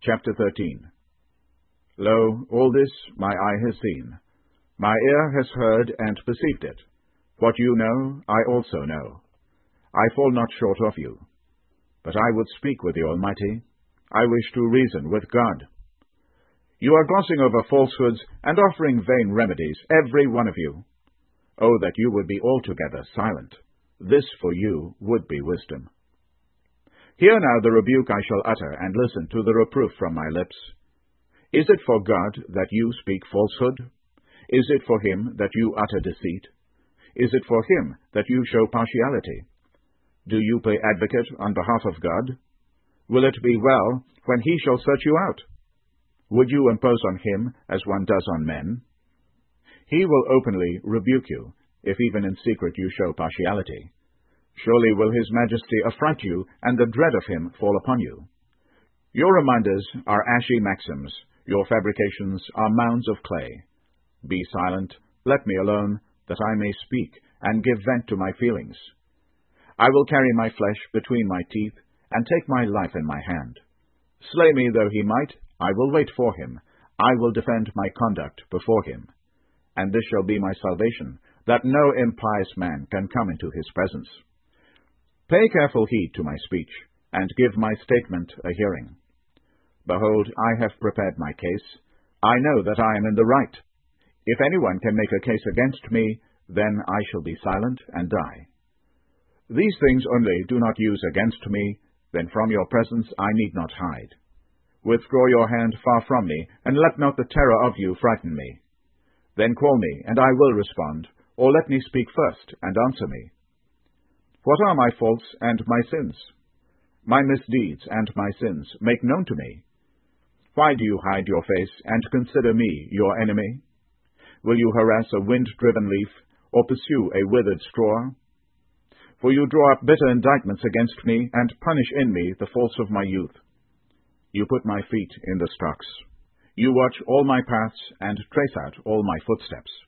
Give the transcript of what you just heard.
Chapter 13. Lo, all this my eye has seen, my ear has heard and perceived it. What you know, I also know. I fall not short of you. But I would speak with the Almighty. I wish to reason with God. You are glossing over falsehoods and offering vain remedies, every one of you. Oh, that you would be altogether silent. This for you would be wisdom. Hear now the rebuke I shall utter, and listen to the reproof from my lips. Is it for God that you speak falsehood? Is it for him that you utter deceit? Is it for him that you show partiality? Do you play advocate on behalf of God? Will it be well when he shall search you out? Would you impose on him as one does on men? He will openly rebuke you, if even in secret you show partiality. Surely will his majesty affright you, and the dread of him fall upon you. Your reminders are ashy maxims, your fabrications are mounds of clay. Be silent, let me alone, that I may speak, and give vent to my feelings. I will carry my flesh between my teeth, and take my life in my hand. Slay me though he might, I will wait for him. I will defend my conduct before him. And this shall be my salvation, that no impious man can come into his presence. Pay careful heed to my speech, and give my statement a hearing. Behold, I have prepared my case. I know that I am in the right. If anyone can make a case against me, then I shall be silent and die. These things only do not use against me, then from your presence I need not hide. Withdraw your hand far from me, and let not the terror of you frighten me. Then call me, and I will respond, or let me speak first, and answer me. What are my faults and my sins? My misdeeds and my sins make known to me. Why do you hide your face, and consider me your enemy? Will you harass a wind-driven leaf, or pursue a withered straw? For you draw up bitter indictments against me, and punish in me the faults of my youth. You put my feet in the stocks. You watch all my paths, and trace out all my footsteps.